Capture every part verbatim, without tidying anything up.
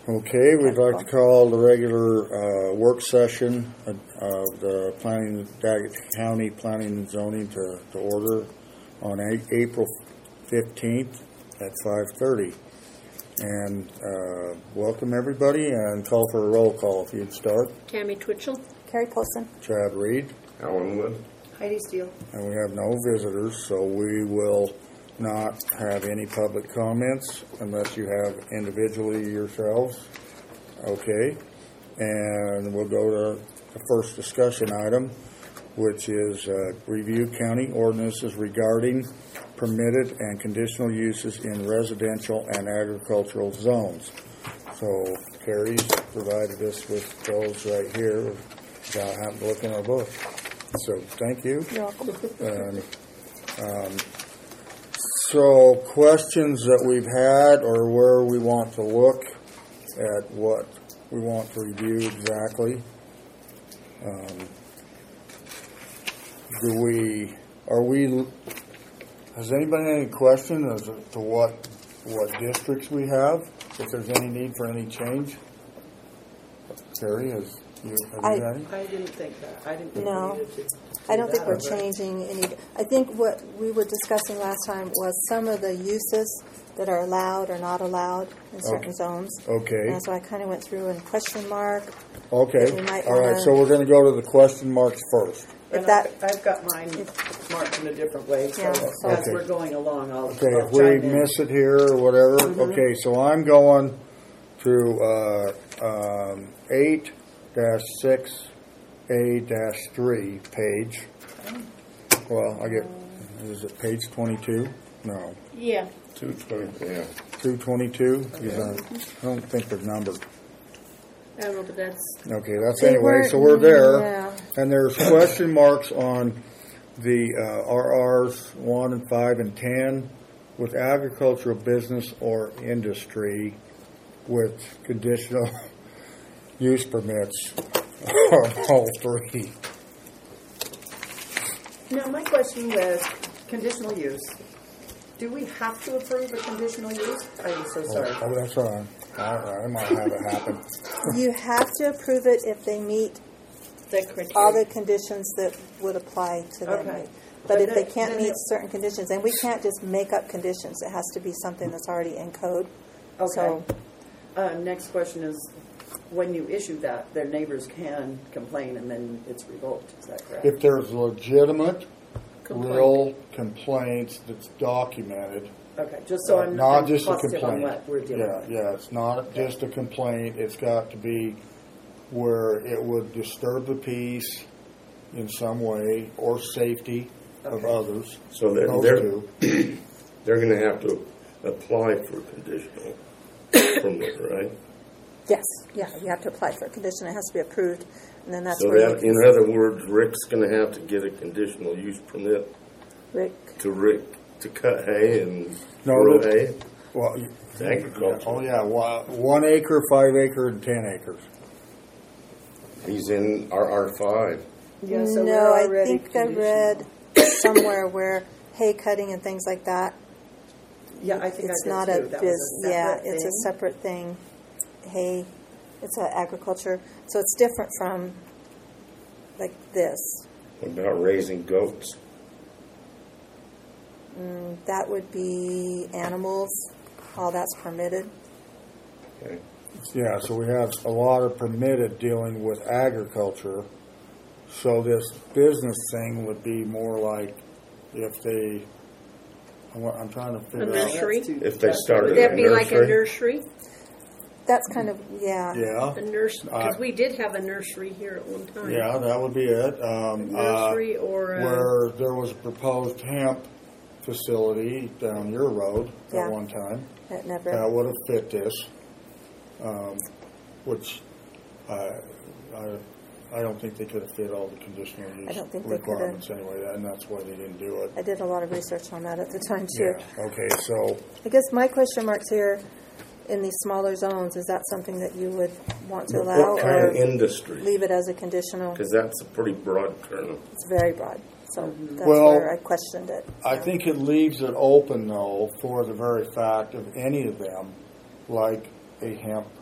Okay, we'd like to call the regular uh, work session of of the planning, Daggett County Planning and Zoning to, to order on a- April fifteenth at five thirty. And uh, welcome everybody, and call for a roll call if you'd start. Tammy Twitchell. Carrie Polson. Chad Reed. Alan Wood. Heidi Steele. And we have no visitors, so we will not have any public comments unless you have individually yourselves. Okay. And we'll go to the first discussion item, which is uh, review county ordinances regarding permitted and conditional uses in residential and agricultural zones. So Carrie's provided us with those right here without having to look in our book. So thank you. You're welcome. And, um, so questions that we've had, or where we want to look at what we want to review exactly. Um, do we, are we, has anybody any question as to what, what districts we have? If there's any need for any change? Terry, has you, have I- you got any? I didn't think that. I didn't think No. we needed to. I don't think we're that, but- changing any. I think what we were discussing last time was some of the uses that are allowed or not allowed in certain Okay. zones. Okay. And so I kind of went through and question mark. Okay, We might all right, wanna- so we're going to go to the question marks first. If And that, I've, I've got mine marked in a different way, so Yeah, so- as Okay. we're going along, I'll, Okay, I'll if we chime in. miss it here or whatever, Mm-hmm. okay, so I'm going to uh, um, eight dash six A dash three page. Well, I get, is it page twenty-two? No, Yeah. two twenty, yeah. two twenty-two? I don't think they're numbered. I don't know, but that's, Okay, that's They anyway, weren't- so we're there. yeah. And there's question marks on the uh, R Rs one and five and ten with agricultural business or industry with conditional use permits on all three. now my question was conditional use. Do we have to approve a conditional use? I'm so sorry. Oh, oh, that's all right. All right, I might have it happen. you have to approve it if they meet The criteria. all the conditions that would apply to them. Okay. But But if they then- can't then meet it- certain conditions, and we can't just make up conditions, it has to be something that's already in code. Okay. So, Uh, next question is, when you issue that, their neighbors can complain and then it's revoked. Is that correct? If there's legitimate, Complaint. real complaints that's documented, Okay, just so I'm not I'm just a positive on complaint. what we're dealing Yeah, with. yeah, it's not just a complaint. It's got to be where it would disturb the peace in some way or safety of Okay. others. So they're, Those they're, two. they're gonna have to apply for conditional permit, right? yes, yeah, you have to apply for a condition. It has to be approved, and then that's So where that, you in other words, Rick's gonna have to get a conditional use permit Rick, to Rick to cut hay and No, grow that- hay. Well, you- It's agriculture. oh yeah, wa- one acre, five acre, and ten acres. He's in R R five. Yeah, so no, we're I already think I conditional. read somewhere where hay cutting and things like that. Yeah, I think It's I did not too. a That biz. was a Yeah, separate it's a thing. separate thing. Hay, it's a agriculture, so it's different from like this. What about raising goats? Mm, that would be animals. All that's permitted. Okay. Yeah, so we have a lot of permitted dealing with agriculture. So this business thing would be more like if they, I'm I'm trying to A figure out. nursery? That's too- If they that's started too- a That'd be like a nursery? nursery? That's kind of yeah. Yeah, A nursery, because Uh, we did have a nursery here at one time. yeah, that would be it. Um, uh, Nursery or a... where there was a proposed hemp facility down your road Yeah. at one time. That never. That would have fit this, um, which I, I, I don't think they could have fit all the conditional I use don't think they could have. requirements anyway, and that's why they didn't do it. I did a lot of research on that at the time too. Yeah, okay, so, I guess my question marks here in these smaller zones, is that something that you would want to allow What kind or of industry? leave it as a conditional? Because that's a pretty broad term. It's very broad. So that's Well, where I questioned it. I think it leaves it open, though, for the very fact of any of them, like a hemp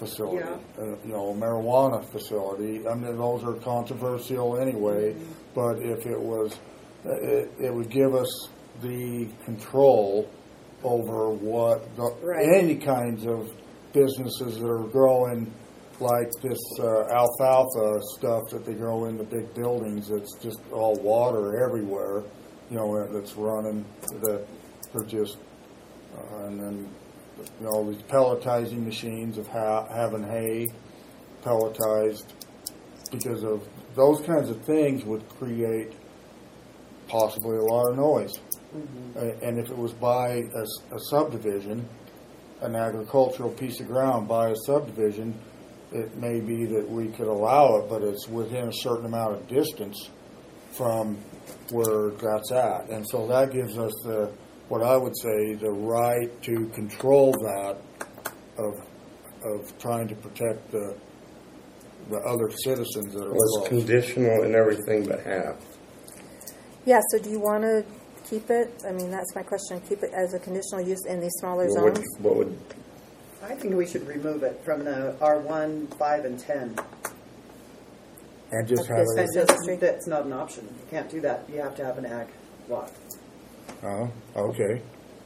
facility, Yeah. uh, you know, a marijuana facility. I mean, those are controversial anyway, Mm-hmm. but if it was, it, it would give us the control over what, the, Right. any kinds of businesses that are growing, like this uh, alfalfa stuff that they grow in the big buildings. It's just all water everywhere, you know, that's running, that are just, uh, and then, you know, these pelletizing machines of ha- having hay pelletized, because of those kinds of things would create possibly a lot of noise. Mm-hmm. Uh, and if it was by a, s- a subdivision, an agricultural piece of ground by a subdivision, it may be that we could allow it, but it's within a certain amount of distance from where that's at. And so that gives us the, what I would say, the right to control that of of trying to protect the the other citizens that are Well, it's close. conditional in everything but half. Yeah, so do you want to keep it? I mean, that's my question. Keep it as a conditional use in these smaller What would, zones? what would, I think we should remove it from the R one, five, and ten. And just have Okay, it. That's just, that's not an option. You can't do that. You have to have an ag lot. Oh, okay.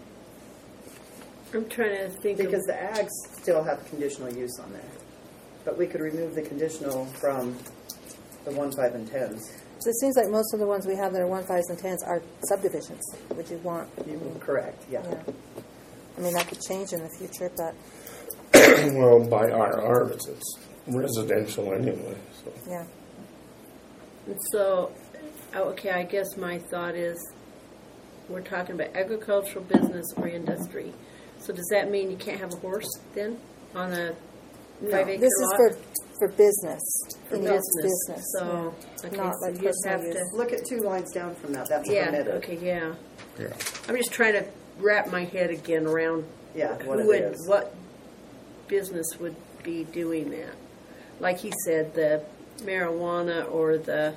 I'm trying to think Because of, the ags still have conditional use on there. But we could remove the conditional from the one, five, and tens. So it seems like most of the ones we have that are one, fives, and tens are subdivisions. Would you want? You correct, yeah. Yeah. I mean, that could change in the future, but well, by R R, it's, it's residential anyway, so. yeah. so, oh, okay, I guess my thought is, we're talking about agricultural business or industry. So does that mean you can't have a horse then on a five acre This is lot? for for business. For Any of business. its business. So, yeah. okay, Not so like you just have personal to, use. Look at two lines down from that. That's yeah, permitted. okay, yeah. Yeah. I'm just trying to wrap my head again around Yeah, what who it would, is. what business would be doing that. Like he said, the marijuana or the,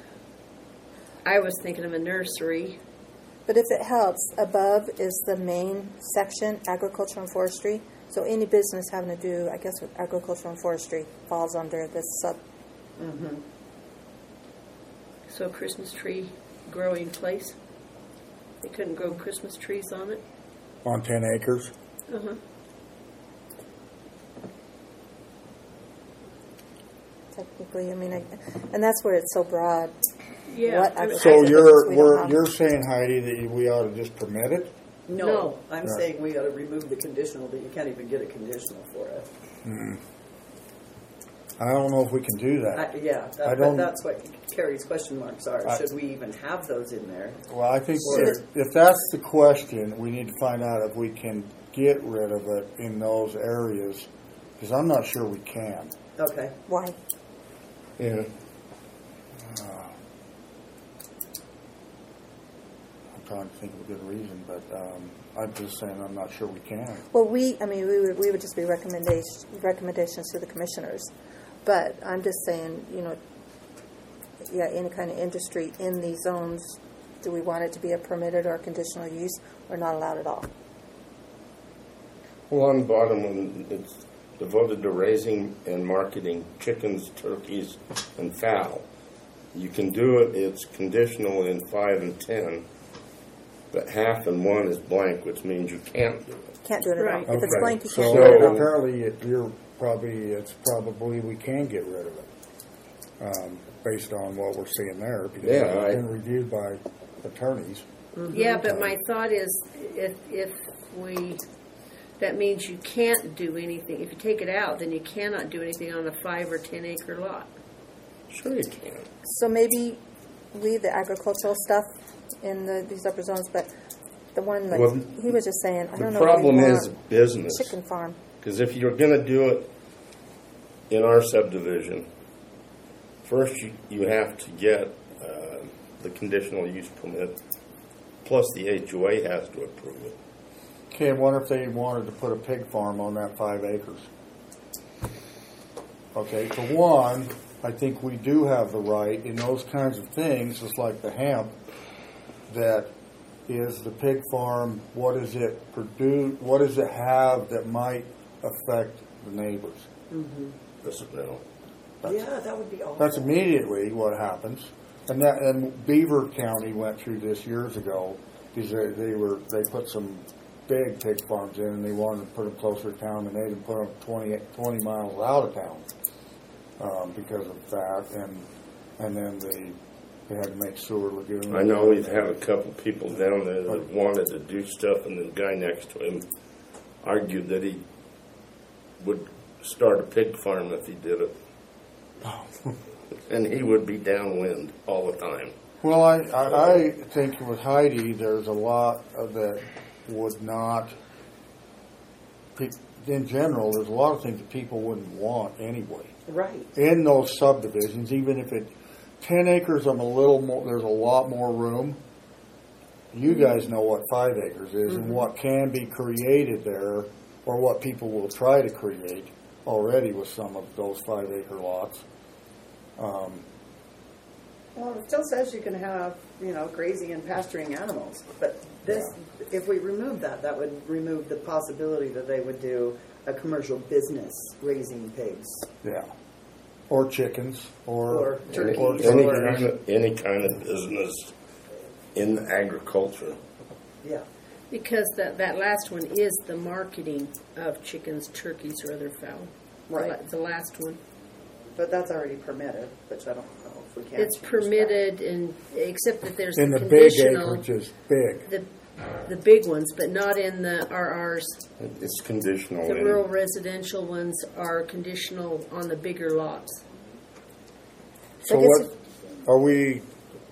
I was thinking of a nursery. But if it helps, above is the main section, agriculture and forestry. So any business having to do, I guess, with agriculture and forestry falls under this sub. Mm-hmm. So a Christmas tree growing place. They couldn't grow Christmas trees on it. On ten acres. Uh-huh. Technically, I mean, I, and that's where it's so broad. Yeah. What I mean, So I think you're we don't we're, have- you're saying, Heidi, that we ought to just permit it? No, No. I'm Yeah. saying we got to remove the conditional, that you can't even get a conditional for it. I don't know if we can do that. I, yeah, I that, don't- but that's what Carrie's question marks are. I- Should we even have those in there? Well, I think Or- if, if that's the question, we need to find out if we can get rid of it in those areas, because I'm not sure we can. Okay. Why? Yeah. I'm trying to think of a good reason, but um, I'm just saying I'm not sure we can. Well, we, I mean, we would, we would just be recommendation, recommendations to the commissioners. But I'm just saying, you know, yeah, any kind of industry in these zones, do we want it to be a permitted or a conditional use or not allowed at all? Well, on the bottom, when it's devoted to raising and marketing chickens, turkeys, and fowl, you can do it, it's conditional in five and ten, but half and one is blank, which means you can't do it. Can't do it at Right. all. If it's Okay. blank, you so can't do it at all. apparently, it, you're probably it's probably we can get rid of it um, based on what we're seeing there, because Yeah, it's I- been reviewed by attorneys. Yeah, but my thought is, if if we, that means you can't do anything. If you take it out, then you cannot do anything on a five or ten acre lot. Sure you can. So maybe leave the agricultural stuff in the, these upper zones, but the one like Well, he was just saying, I The don't know. problem if we is want business. chicken farm. Because if you're going to do it in our subdivision, first you, you have to get uh, the conditional use permit, plus the H O A has to approve it. Okay, and what if they wanted to put a pig farm on that five acres? Okay, for one, I think we do have the right in those kinds of things, just like the hemp, that is the pig farm, what does it produce, what does it have that might affect the neighbors. This, no. Yeah, that would be awful. That's immediately what happens. And that, and Beaver County went through this years ago because they, they were, they put some big pig farms in and they wanted to put them closer to town and they didn't put them twenty, twenty miles out of town, um, because of that. And, and then they, they had to make sewer lagoons. I know we've had a couple people down there that wanted to do stuff, and the guy next to him argued that he would start a pig farm if he did it. And he would be downwind all the time. Well, I, I, I think with Heidi, there's a lot of that would not, pe- in general, there's a lot of things that people wouldn't want anyway. Right. In those subdivisions, even if it, ten acres, I'm a little more, there's a lot more room. You guys know what five acres is and what can be created there, or what people will try to create already with some of those five acre lots. Um, Well, it still says you can have, you know, grazing and pasturing animals, but this, if we remove that, that would remove the possibility that they would do a commercial business raising pigs. yeah. Or chickens, or, Or turkeys. or- Any Or- kind of, any kind of business in agriculture. Yeah. Because that, that last one is the marketing of chickens, turkeys, or other fowl. The la- Right. The last one. But that's already permitted, which I don't know if we can. It's change that. permitted, in except that there's in the the big conditional, acreages, big. the, the big ones, but not in the R Rs. It's conditional. The in- rural residential ones are conditional on the bigger lots. So I guess what, are we,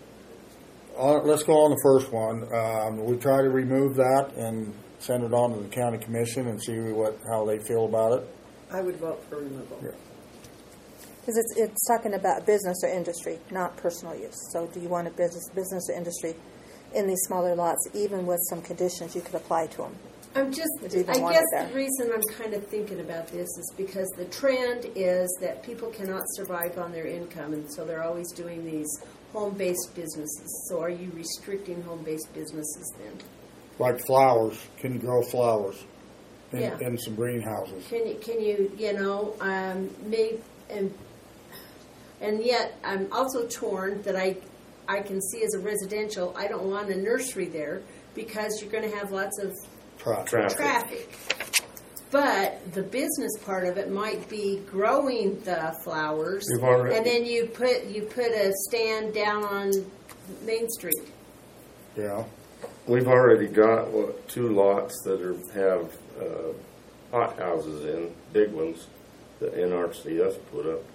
uh, let's go on the first one. Um, we try to remove that and send it on to the county commission and see what, how they feel about it. I would vote for removal. Yeah. Because it's, it's talking about business or industry, not personal use. So do you want a business, business or industry in these smaller lots, even with some conditions you could apply to them? I'm just, Would you even I want guess it there? the reason I'm kind of thinking about this is because the trend is that people cannot survive on their income, and so they're always doing these home-based businesses. So are you restricting home-based businesses then? Like flowers, can you grow flowers in, Yeah. in some greenhouses? Can you, can you, you know, um, maybe, and, and yet I'm also torn that I, I can see as a residential, I don't want a nursery there because you're going to have lots of Traffic. Traffic. traffic. But the business part of it might be growing the flowers, You've already- and then you put you put a stand down on Main Street. Yeah. We've already got, what, two lots that are, have uh, hot houses in, big ones, that N R C S put up.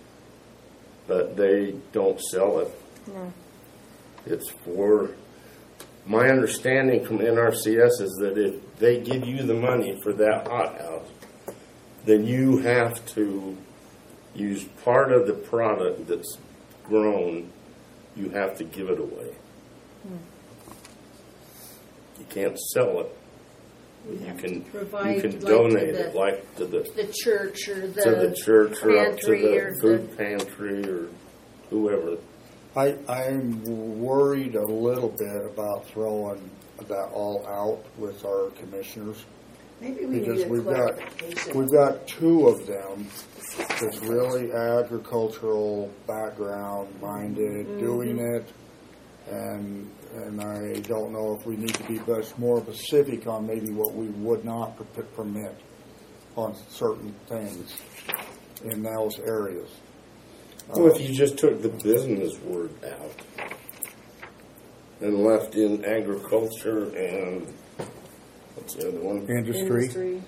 But they don't sell it. No. It's for, my understanding from N R C S is that if they give you the money for that hot house, then you have to use part of the product that's grown, you have to give it away. You can't sell it. You can, Provide, you can like, to donate the- it, like to the, The church or the, to the church or up to pantry or the food pantry or whoever. I, I'm worried a little bit about throwing that all out with our commissioners. Maybe we Because need a we've got, clarification. we've got two of them that's really agricultural background minded, doing it. And, and I don't know if we need to be much more specific on maybe what we would not per- permit on certain things in those areas. Well, if you just took the business word out and left in agriculture and, what's the other one? Industry. Industry.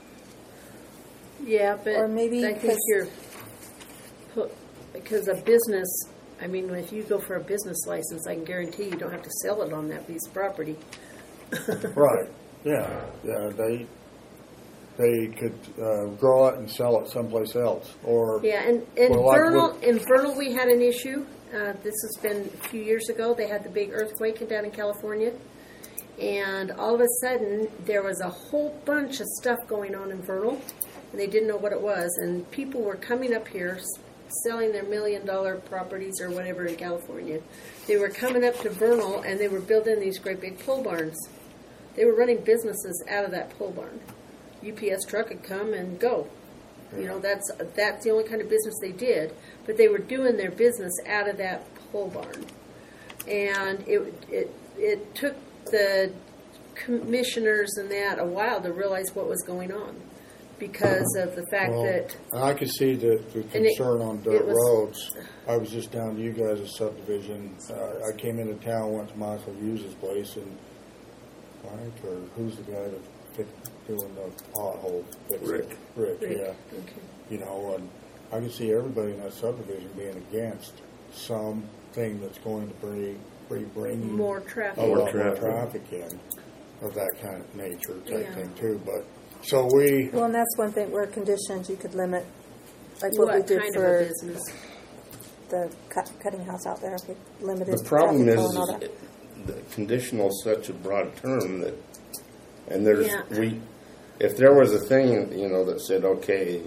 Yeah, but Or maybe I think because- you're put, because a business. I mean, if you go for a business license, I can guarantee you don't have to sell it on that piece of property. Right, yeah, yeah, they, they could uh, grow it and sell it someplace else, or, Yeah, and in Well, like Vernal, with- in Vernal, we had an issue. Uh, this has been a few years ago. They had the big earthquake down in California, and all of a sudden there was a whole bunch of stuff going on in Vernal, and they didn't know what it was. And people were coming up here, s- selling their million-dollar properties or whatever in California. They were coming up to Vernal, and they were building these great big pole barns. They were running businesses out of that pole barn. U P S truck would come and go. You know, that's that's the only kind of business they did. But they were doing their business out of that pole barn, and it it it took the commissioners and that a while to realize what was going on because of the fact Well, that and I could see the, the And it- concern on it dirt was- roads. I was just down to you guys' subdivision. Uh, I came into town, went to Michael Hughes's place, and Mike, or who's the guy that fix, doing the pothole? fixing? Rick. Rick, Rick, yeah. okay. You know, and I can see everybody in that subdivision being against something that's going to bring, bring bring More traffic. a More lot more traffic. traffic in of that kind of nature type Yeah. thing too. But so we. Well, and that's one thing where conditions you could limit, like what, we what did kind of a for business? the cut, cutting house out there. We limited The problem traffic is, flow and all is that. it- the conditional is such a broad term that, and there's, Yeah. we, if there was a thing, you know, that said, okay,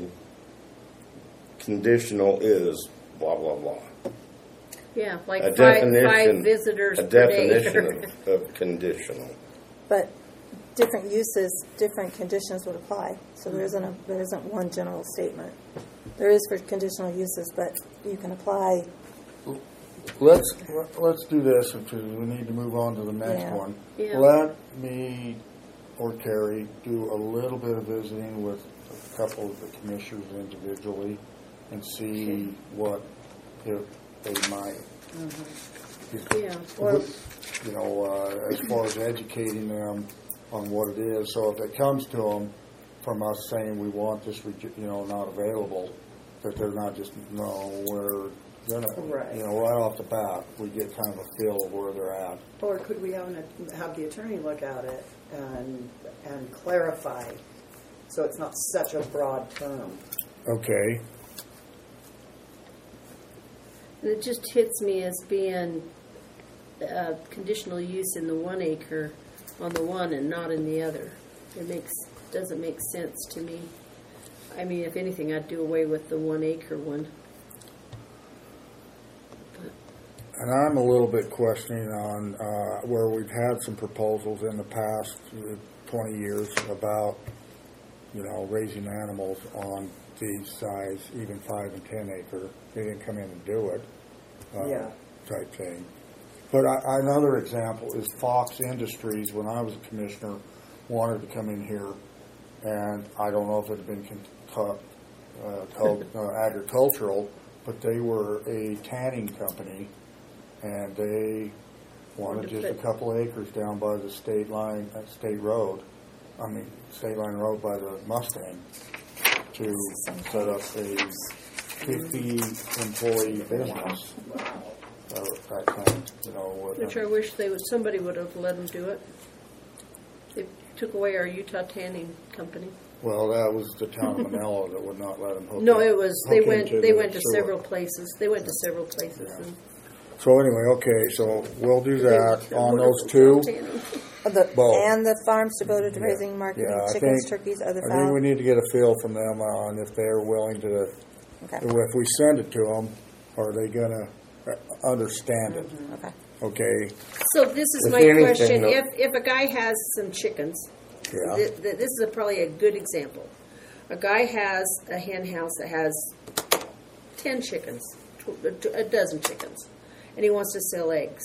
conditional is blah, blah, blah. Yeah, like A five, definition, five visitors a per day. definition of, of conditional. But different uses, different conditions would apply. So there isn't a, there isn't one general statement. There is for conditional uses, but you can apply. Let's let's do this because we need to move on to the next Yeah. one. Yeah. Let me or Carrie do a little bit of visiting with a couple of the commissioners individually and see what if they might. Yeah. Or, you know, uh, as far as educating them on what it is. So if it comes to them from us saying we want this, you know, not available, that they're not just no, we're gonna, Right. you know, right off the bat, we get kind of a feel of where they're at. Or could we have, an, have the attorney look at it and and clarify, so it's not such a broad term? Okay. And it just hits me as being uh, conditional use in the one acre on the one and not in the other. It makes doesn't make sense to me. I mean, if anything, I'd do away with the one acre one. And I'm a little bit questioning on uh, where we've had some proposals in the past uh, twenty years about, you know, raising animals on these size, even five and ten acre. They didn't come in and do it. Uh, Yeah. Type thing. But I, another example is Fox Industries. When I was a commissioner, wanted to come in here, and I don't know if it had been con- uh, called uh, agricultural, but they were a tanning company, and they wanted just a couple acres down by the state line, uh, state road. I mean, state line road by the Mustang to set up a fifty employee business. Uh, that kind, you know. Which I wish they would. Somebody would have let them do it. They took away our Utah tanning company. Well, that was the town of Manila that would not let them hook. No, in- it was. They hook went. into They the went to sewer. several places. They went to several places. Yeah. And So anyway, okay, so we'll do that they on were those two. wonderful tanning. Uh, The, Both. and the farms devoted to Yeah. raising, marketing Yeah, I chickens, think- turkeys, other I think we fowl. need to get a feel from them on if they're willing to, Okay. if we send it to them, are they gonna uh, understand it? Okay. Okay, So this is If my anything, question: though- If if a guy has some chickens, yeah, th- th- this is a, probably a good example. A guy has a hen house that has ten chickens, tw- a t- a dozen chickens, and he wants to sell eggs.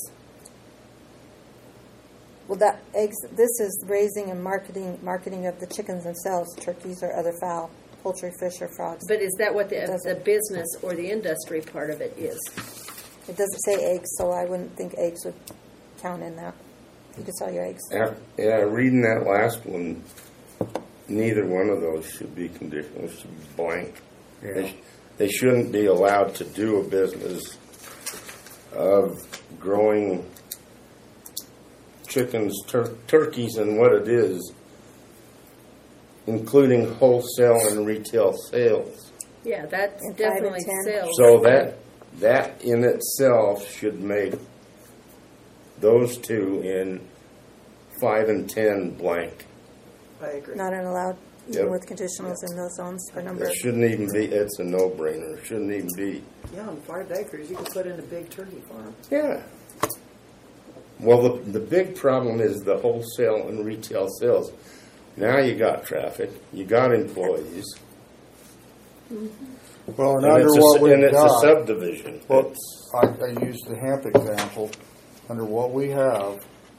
Well, that eggs. This is raising and marketing, marketing of the chickens themselves, turkeys or other fowl, poultry, fish, or frogs. But is that what the, the Doesn't. business or the industry part of it is? It doesn't say eggs, so I wouldn't think eggs would count in that. You could sell your eggs. Yeah, yeah, reading that last one, neither one of those should be conditional, it should be blank. yeah. They, sh- they shouldn't be allowed to do a business of growing chickens, tur- turkeys, and what it is, including wholesale and retail sales. Yeah, that's And five and definitely ten. sales. So that that in itself should make those two in five and ten blank. I agree. Not allowed, even Yep. with conditionals in those zones for number. It shouldn't even be. It's a no-brainer. It shouldn't even be. Yeah, on five acres, you could put in a big turkey farm. Yeah. Well, the, the big problem is the wholesale and retail sales. Now you got traffic, you got employees, Well, and And under it's, what a, we've and it's a got, subdivision. well, It's, I, I used the hemp example. Under what we have,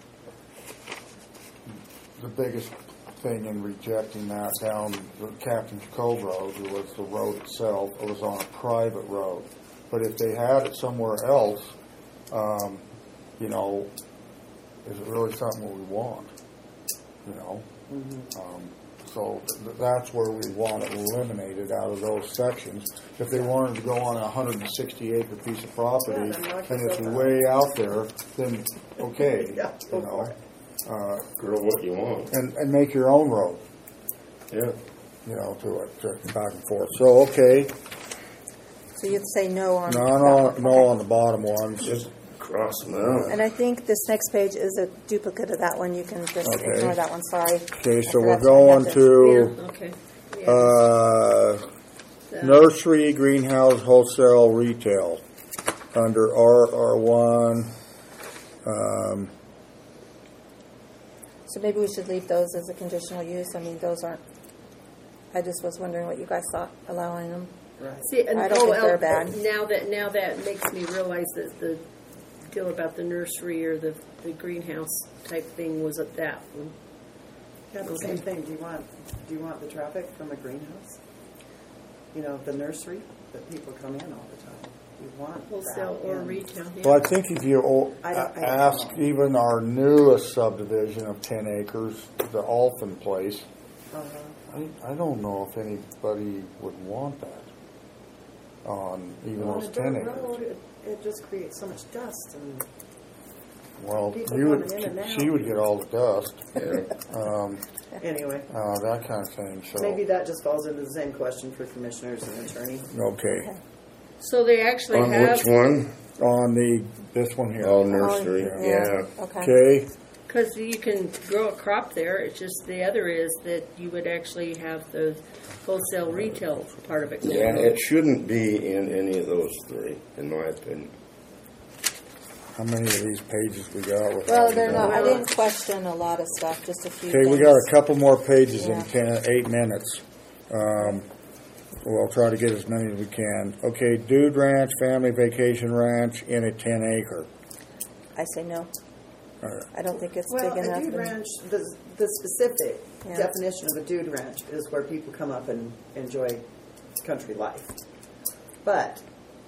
the biggest thing in rejecting that down the Captain's Cove Road was the road itself. It was on a private road. But if they had it somewhere else, um, you know, is it really something we want? You know? Um, so th- that's where we want it eliminated out of those sections. If they wanted to go on a one hundred sixty acre piece of property Yeah, then knock and it's yourself out. way out there, then okay, Yeah, go you know, for it. uh, grow what you want. and and make your own road, Yeah. you know, to it, to back and forth. So okay, So you'd say no on no, that no, one. no Okay. on the bottom ones. Just cross them out. And I think this next page is a duplicate of that one. You can just Okay. ignore that one. Sorry. Okay, I so forgot we're to going add this. to Yeah, okay. Yeah, uh, the- nursery, greenhouse, wholesale, retail under R R one. Um, So maybe we should leave those as a conditional use. I mean, those aren't. I just was wondering what you guys thought allowing them. Right. See, and I don't oh, think they're well, bad. Now that now that makes me realize that the deal about the nursery or the, the greenhouse type thing was at that one. Yeah, the same thing. Do you want, do you want the traffic from a greenhouse? You know, the nursery, that people come in all the time. You want Wholesale that or in. retail. Yeah. Well, I think if you o- I don't- I don't ask know. even our newest subdivision of ten acres, the Alphen place, Uh-huh. I, I don't know if anybody would want that on even On those a ten dirt road, acres. it, it just creates so much dust and Well, people you would, coming in and out. she would get all the dust, Yeah. um, anyway. uh, that kind of thing, so. Maybe that just falls into the same question for commissioners and attorney. Okay, So they actually On have, which one? on the, this one here. Oh, nursery. Oh, Yeah. Okay. Okay, because you can grow a crop there. It's just the other is that you would actually have the wholesale retail part of it. going Yeah, on. it shouldn't be in any of those three, in my opinion. how many of these pages we got? with Well, all they're these not. on? I didn't question a lot of stuff. Just a few. Okay, we things. got a couple more pages Yeah. in ten, eight minutes. Um, we'll try to get as many as we can. Okay, Dude Ranch, Family Vacation Ranch in a ten acre. I say no. All right. I don't think it's Well, big a enough. dude and- ranch, the, the specific Yeah. definition of a dude ranch is where people come up and enjoy country life. But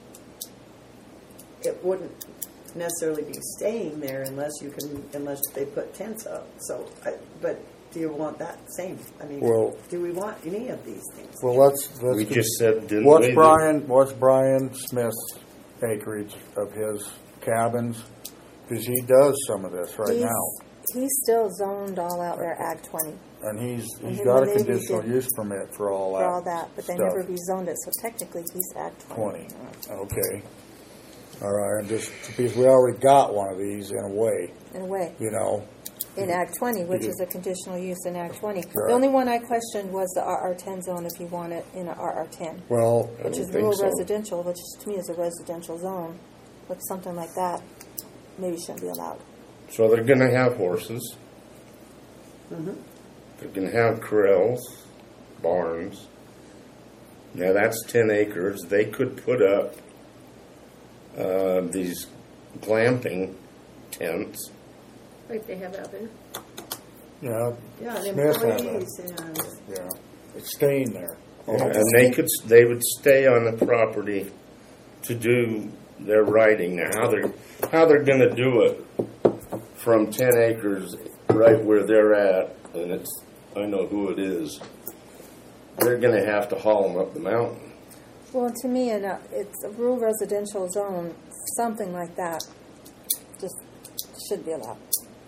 it wouldn't necessarily be staying there unless you can, unless they put tents up. So, I, but do you want that same? I mean, Well- do we want any of these things? Well, let's, let's. We just said, didn't What's we? that- Brian, what's Brian Smith's acreage of his cabins? Because he does some of this right he's, now. He's still zoned all out there, Ag twenty, And he's, he's Mhm, got a maybe conditional did- use permit for all that. for all that, but they stuff. never rezoned it, so technically he's Ag twenty. Twenty, okay. All right, and just, because we already got one of these in a way, In a way, you know. in Ag twenty, which Mhm. is a conditional use in Ag twenty. Right. The only one I questioned was the R R ten zone, if you want it in a R R ten, Well, I which don't is think rural so. residential, which to me is a residential zone. But something like that maybe shouldn't be allowed. So they're going to have horses. Mm-hmm. They're going to have corrals, barns. Now that's ten acres. They could put up uh, these glamping tents. like they have out there. yeah, Yeah, and Smith had employees and yeah, it's staying there. Yeah, and they could they would stay on the property to do their writing. Now how they're how they're going to do it from ten acres right where they're at, and it's I know who it is. They're going to have to haul them up the mountain. Well, to me, in a, it's a rural residential zone, something like that just should be allowed.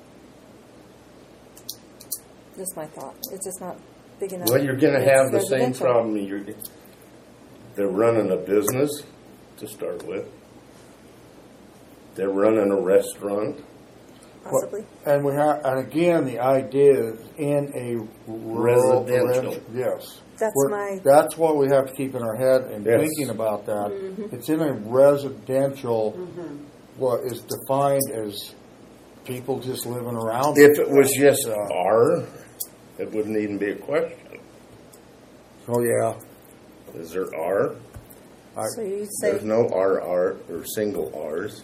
Just my thought. It's just not big enough. Well, you're going to It's have the same residential. problem. You're, they're running a business to start with. They're running a restaurant. Possibly. And we have, and again, the idea is in a rural Residential. res- Yes. That's We're- my- That's what we have to keep in our head and Yes. thinking about that. Mm-hmm. It's in a residential, what is defined as people just living around. If it was just Uh, R, it wouldn't even be a question. Oh, yeah. Is there R? I- So you say, There's no R R or single R's.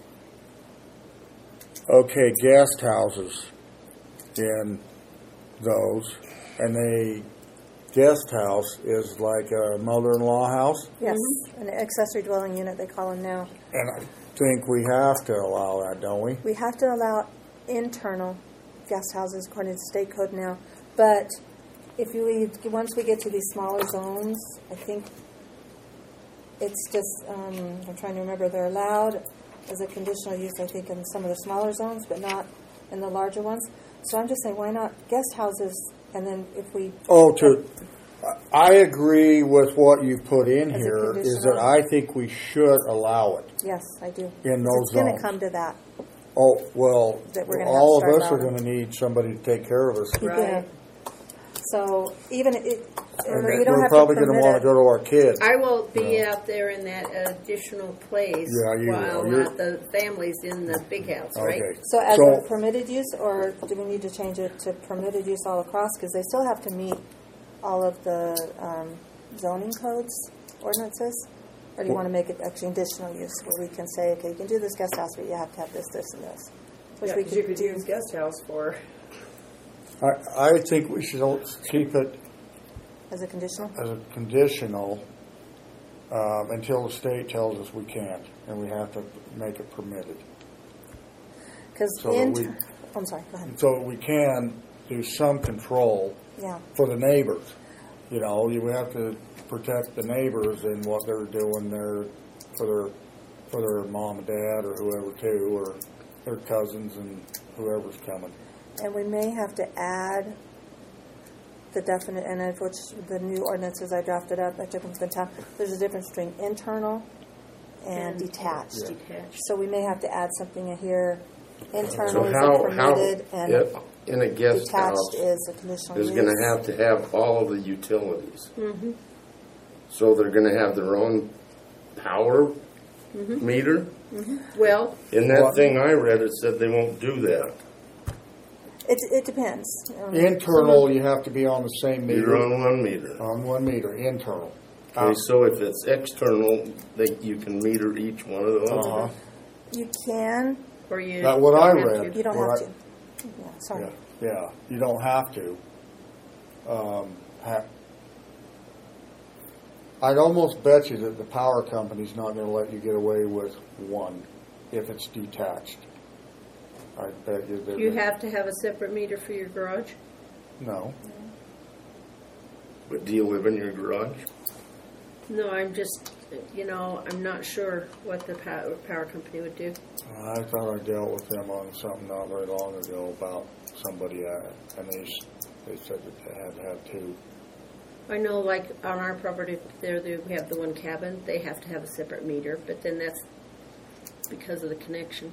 Okay, guest houses in those, and a guest house is like a mother-in-law house, yes, an accessory dwelling unit, they call them now. and I think we have to allow that, don't we? We have to allow internal guest houses according to state code now, but if you leave, once we get to these smaller zones, I think it's just, um, I'm trying to remember, they're allowed as a conditional use, I think, in some of the smaller zones, but not in the larger ones. So I'm just saying, why not guest houses, and then if we, Oh, to, I agree with what you put in As a here, is that conditional? I think we should allow it. yes, I do. In those It's going zones. to come to that. Oh, well, That we're gonna all have to of us start are allowing. gonna need somebody to take care of us. Right. Yeah. So even it, And we don't we're have probably to gonna permit wanna it. go to our kids. I will be out there in that additional place Yeah, you will. while You're- uh, the family's in the big house, right? Okay. So as So- a permitted use, or do we need to change it to permitted use all across? Because they still have to meet all of the um, zoning codes, ordinances? Or do you want to make it a conditional use where we can say, okay, you can do this guest house, but you have to have this, this, and this? Which Yeah, we 'cause you could could do. use guest house for, I, I think we should keep it As a conditional? as a conditional, um, until the state tells us we can't, and we have to make it permitted. Because So that in, we- I'm sorry, go ahead. So we can do some control Yeah, for the neighbors. You know, you have to protect the neighbors and what they're doing there for their, for their mom and dad or whoever too, or their cousins and whoever's coming. and we may have to add the definite, and of which the new ordinances I drafted up, I took them to the town, there's a difference between internal and And detached. Yeah. Detached. So we may have to add something in here, So internal is how, a how, permitted, and it- in a guest detached house is a conditional is use. gonna have to have all of the utilities. So they're gonna have their own power meter? Well, In that What? thing I read, it said they won't do that. It, it depends. Um, Internal, you have to be on the same You're meter, on one meter. on one meter, internal. Okay, so if it's external, they, you can meter each one of those? Uh-huh. You can, or you. That's what I don't have read. to. you don't Well, have I- to. Yeah, sorry. Yeah, yeah, you don't have to. Um, ha- I'd almost bet you that the power company's not gonna let you get away with one if it's detached. I bet you they're. You gonna- have to have a separate meter for your garage? No. But do you live in your garage? No, I'm just, you know, I'm not sure what the power, power company would do. I thought I dealt with them on something not very long ago about somebody, uh, and they, s- they said that they had to have two. I know, like, on our property, there, there, we have the one cabin, they have to have a separate meter, but then that's because of the connection.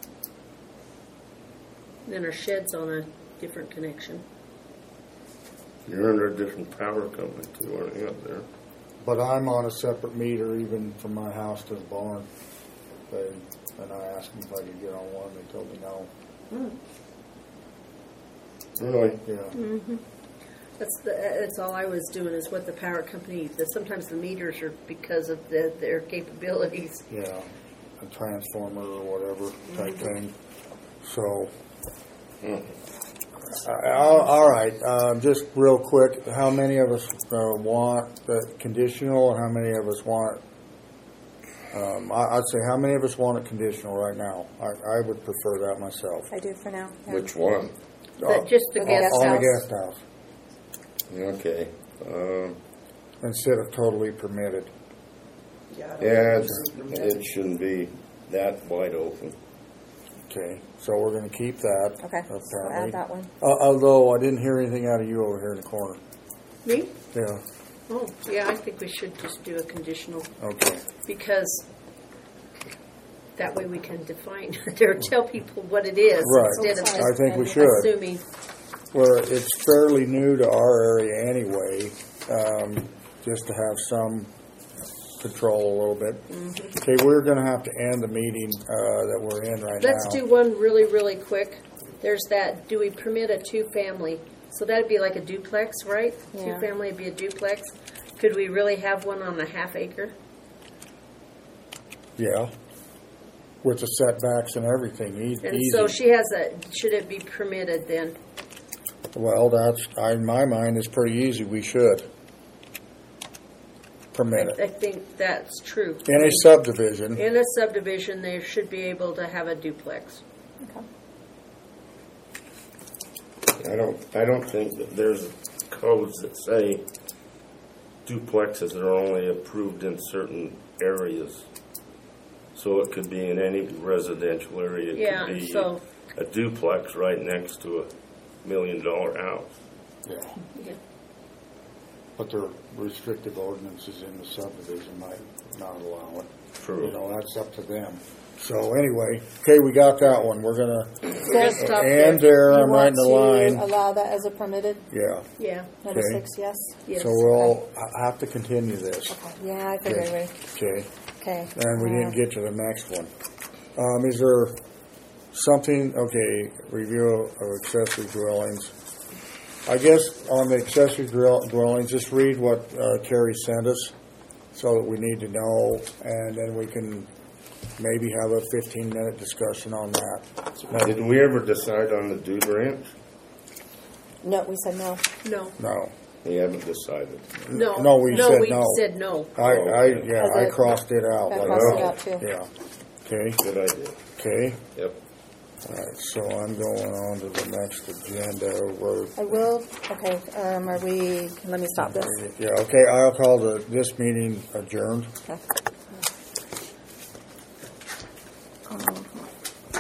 Then our shed's on a different connection. You're under a different power company too, aren't you, up there? But I'm on a separate meter even from my house to the barn. They, and I asked them if I could get on one, they told me no. Really? Yeah. That's the, that's all I was doing, is what the power company, that sometimes the meters are because of the, their capabilities. Yeah, a transformer or whatever type thing. So, uh, all all right, um, just real quick, how many of us uh, want the conditional and how many of us want, um, I, I'd say how many of us want it conditional right now? I, I would prefer that myself. I do for now. yeah. Which one? But just the On- guest On the house. guest house, Okay. Um, instead of totally permitted. yeah. I don't yeah, think it's, it's permitted. it shouldn't be that wide open. Okay, so we're gonna keep that. Okay, so apparently. add that one. Uh, although I didn't hear anything out of you over here in the corner. Me? Yeah, Oh, yeah, I think we should just do a conditional, okay. because that way we can define, or tell people what it is, Right. instead of I think we just should. assuming. Well, it's fairly new to our area anyway, um, just to have some control a little bit. Mm-hmm. Okay, we're gonna have to end the meeting, uh, that we're in right now. Let's do one really, really quick. There's that, do we permit a two-family? So that'd be like a duplex, right? Yeah. Two-family would be a duplex. Could we really have one on a half acre? Yeah. With the setbacks and everything, e- And easy. so she has a, should it be permitted then? Well, that's, I- in my mind, is pretty easy. We should permit I it. think that's true. In a subdivision, In a subdivision, they should be able to have a duplex. Okay. I don't, I don't think that there's codes that say duplexes are only approved in certain areas. So it could be in any residential area. It Yeah, could be so- a duplex right next to a million dollar house. yeah. Yeah. But the restrictive ordinances in the subdivision might not allow it. True. You know, that's up to them. So anyway, okay, we got that one. We're gonna, Let's stop there. and there, You I'm want writing the to line. allow that as a permitted? Yeah. Yeah, Number Okay. six, yes? yes. So we'll I have to continue this. Okay. Yeah, I figured we, Okay. okay. And we didn't Uh, get to the next one. Um, is there something, okay, review of accessory dwellings. I guess on the accessory dwell- dwellings, just read what uh, Terry sent us so that we need to know, and then we can maybe have a fifteen minute discussion on that. Now, did we ever decide on the dude ranch? No, we said no. No, No. We haven't decided. no. No, we said we no. said no. I, I, yeah, Has I it- crossed it out. I like crossed it that. out too. Yeah. Okay, Good idea. okay. Yep. All right, so I'm going on to the next agenda. We're I will, okay, um, are we, let me stop this. Yeah, okay, I'll call the, this meeting adjourned. Okay.